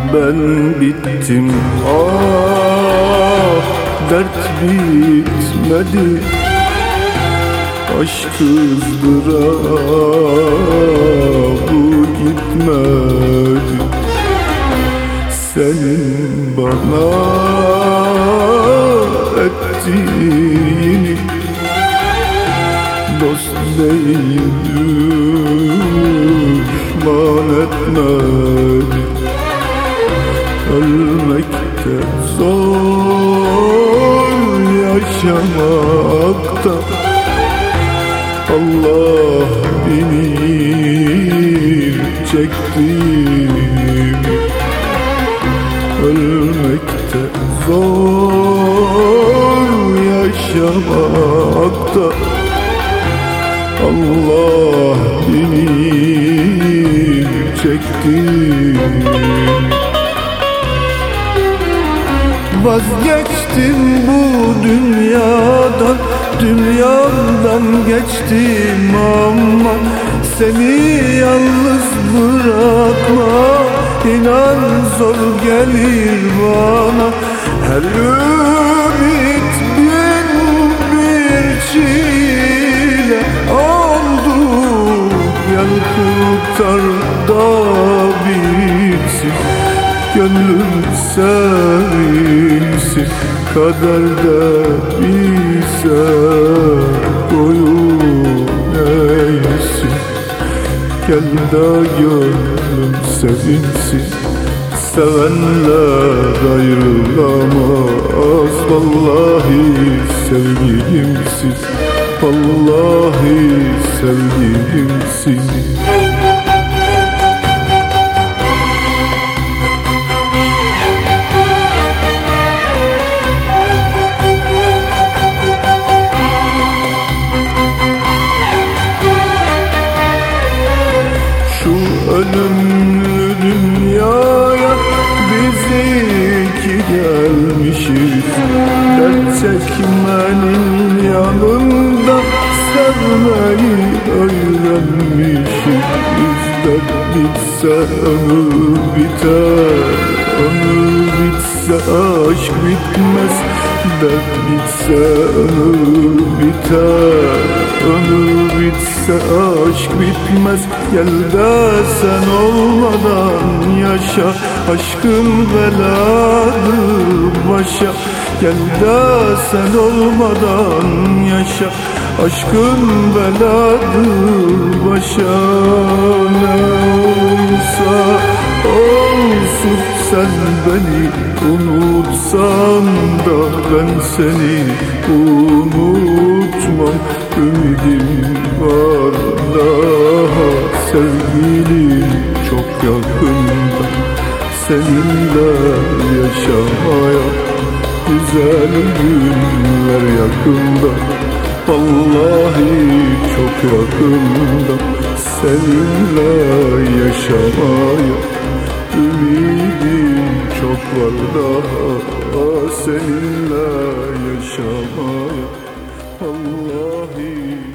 ben bittim. Ah, dert bitmedi, aşk ızdırabı gitmedi. Senin bana ettiğini dost değil düşman etmedi. Ölmekte zor, yaşamakta Allah bilir çektiğimi. Ölmekte zor, yaşamakta Allah bilir çektiğimi. Vazgeçtim bu dünyadan, dünyamdan geçtim ama seni yalnız bırakma, inan zor gelir bana. Her ümit bin bir çile oldu, yan kurtar da bitsin. Gönlüm sensin, kaderde bize boyun eğsin. Gel de gönlüm sevinsin, sevenler ayrılamaz. Vallahi sevgilimsin, vallahi sevgilimsin. Ölümlü dünyaya biz iki gelmişiz. Dert çekmenin yanında sevmeyi öğrenmişiz. Dert bitse ömür biter, ömür bitse aşk bitmez. Dert bitse ömür biter, ömür bitse aşk bitmez. Gel de sen olmadan yaşa, aşkın beladır başa. Gel de sen olmadan yaşa, aşkın beladır başa. Ne olursa olsun sen beni unutsan da ben seni unutmam. Ümidim var daha, sevgilim çok yakında. Seninle yaşamaya güzel günler yakında. Vallahi çok yakında. Seninle yaşamaya ümidim çok var daha. Seninle yaşamaya vallahi